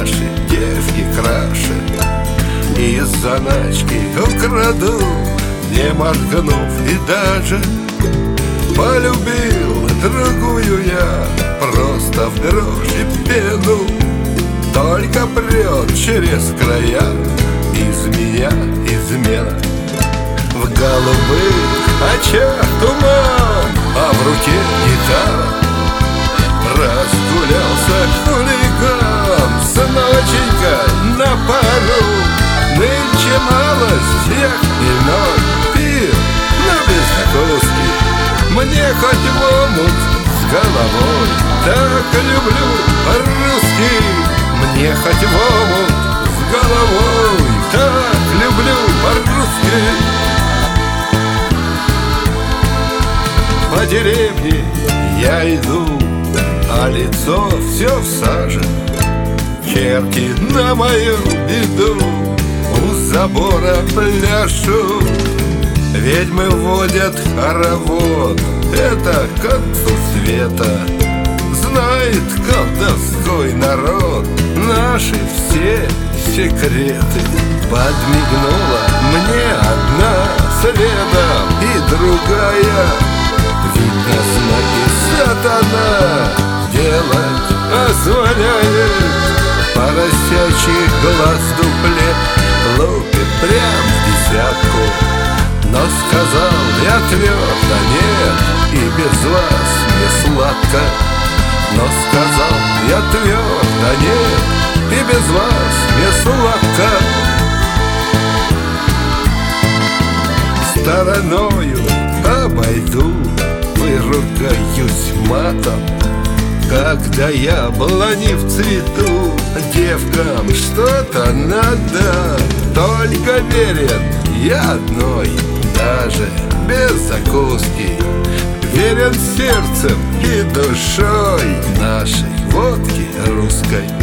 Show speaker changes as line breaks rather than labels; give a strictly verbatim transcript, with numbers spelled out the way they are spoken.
наши девки краше. И из заначки украду, не моргнув и даже. Полюбил другую я просто в дрожи пену. Только прет через края из меня измена. В голубых очах туман, а в руке гитара. Разгулялся хулиган с ноченькой на пару. Нынче малость, я иной пир на безвкуске. Мне хоть в омут с головой, так люблю по-русски. Мне хоть в омут с головой, так люблю по-русски. По деревне я иду, а лицо все в саже. Черти на мою беду у забора пляшут. Ведьмы водят хоровод, это к концу света. Знает колдовской народ наши все секреты. Подмигнула мне одна следом и другая. Видно, знаки сатана делать позволяет. Поросячий глаз дуплет лупит прям в десятку. Но сказал я твердо нет, и без вас не сладко. Но сказал я твердо нет, и без вас не сладко. Стороною обойду, выругаюсь матом. Когда яблони в цвету, девкам что-то надо. Только верен я одной, даже без закуски. Верен сердцем и душой нашей водки русской.